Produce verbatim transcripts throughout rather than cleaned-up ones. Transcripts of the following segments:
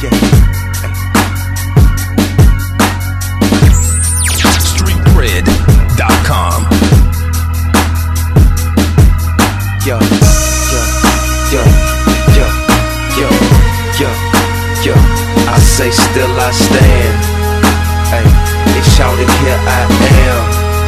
Street Cred dot com. Yo, yo, yo, yo, yo, yo, yo. I say still I stand. Hey, they shouted here I am.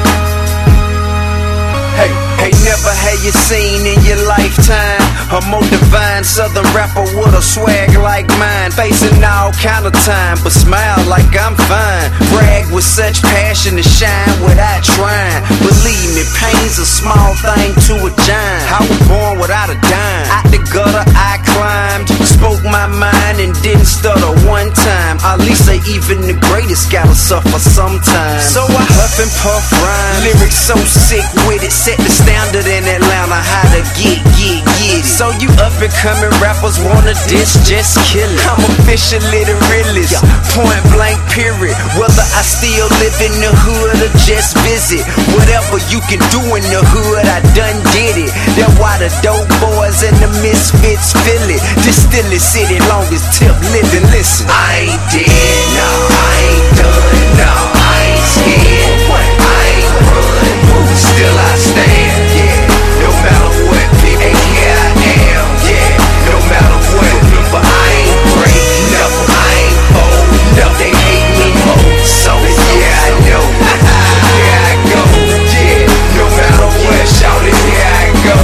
Hey, hey, never had you seen in your lifetime a more divine southern rapper with a swag like mine. Facing all kind of time, but smile like I'm fine. Brag with such passion to shine without trying. Believe me, pain's a small thing to a giant. I was born without a dime. Out the gutter I climbed, spoke my mind and didn't stutter one time. At least say even the greatest gotta suffer sometimes. So I huff and puff rhyme, lyrics so sick with it, set the standard in Atlanta how to get, get, get it. So you up and coming rappers wanna diss, just kill it. I'm officially the realest, point blank period. Whether I still live in the hood or just visit, whatever you can do in the hood, I done did it. That's why the dope boys and the misfits feel it. Distill it, city longest tip living. Listen, I ain't dead, no, I ain't done, no, I ain't scared, I ain't run, still I stand, yeah. No matter what, people, hey, here I am, yeah. No matter what, but I ain't break, never, I ain't fold, no, they hate me more, so yeah, I know, here I go, yeah. No matter what, shout it, here I go,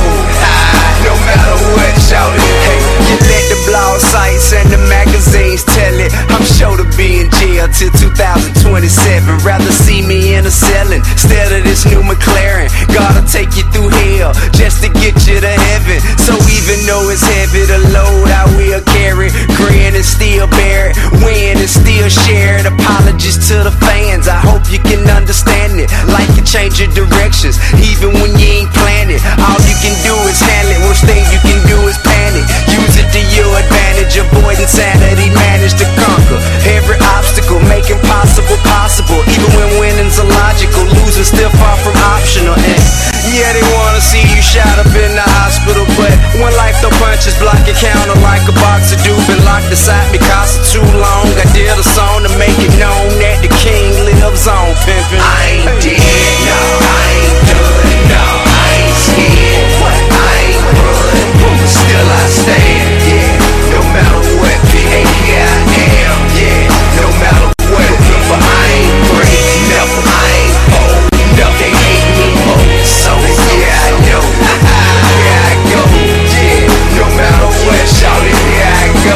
no matter what, shout it, hey. You let the blog sites and the magazines tell it, I'm sure to be in jail till two thousand twenty-seven. Rather see me in a cell instead of this new McLaren. Gotta take you through hell just to get you to heaven. So even though it's heavy to load, I will carry, grin and still bear it, win and still share it. Apologies to the fans, I hope you can understand it. Life can change your directions even when you ain't planned it. All you can do is handle it, worst thing you can do is panic. Use it to your advantage, avoid insanity, manage to conquer every obstacle, make impossible possible. Even when winning's illogical, losing still far from optional. And yeah, they wanna see you shot up in the hospital, but when life throw punches, block your counter like a boxer do. Been locked inside because of too long. I did a song to make it known that the king lives on, pimpin'. I ain't dead, no, I ain't done, no, I ain't scared, I ain't run, still I stand, yeah. No matter what, hey, here I am, yeah. No matter what, but I ain't break, never, I ain't fold, no, they hate me more, so yeah, I know, here I go, yeah. No matter what, shout it, here I go,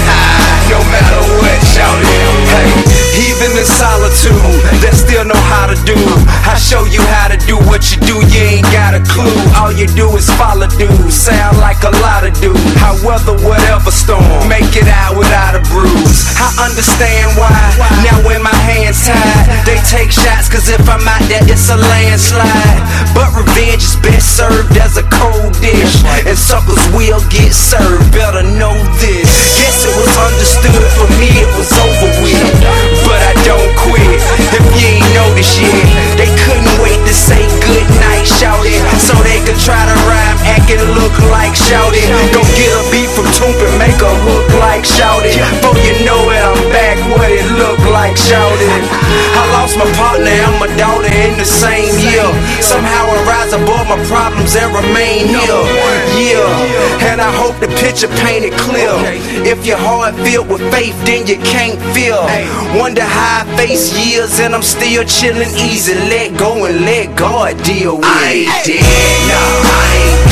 no matter what, shout it, hey. Even in solitude, they still know how to do. I show you how to do what you do, you ain't got a clue. All you do is follow dudes, sound like a lot of dudes. I weather whatever storm, make it out without a bruise. I understand why, now when my hands tied, they take shots, cause if I'm out there it's a landslide. But revenge is best served as a cold dish, and suckers will get served, better know this. Guess it was understood, for me it was over with, but I don't quit. If you ain't noticed yet, they couldn't wait to say good night, shout it, so they could try to rhyme, act and look like shout it. Go get a beat from Toomp and make a hook like shout it. Before you know it, I'm back what it look like shout it. I lost my partner and my daughter in the same year. Somehow I rise above my problems and remain here. Yeah, and I hope the picture painted clear. If your heart filled with faith, then you can't feel. Wonder how I face years and I'm still chillin' easy. Let go and let God deal with it. I ain't dead, no, I ain't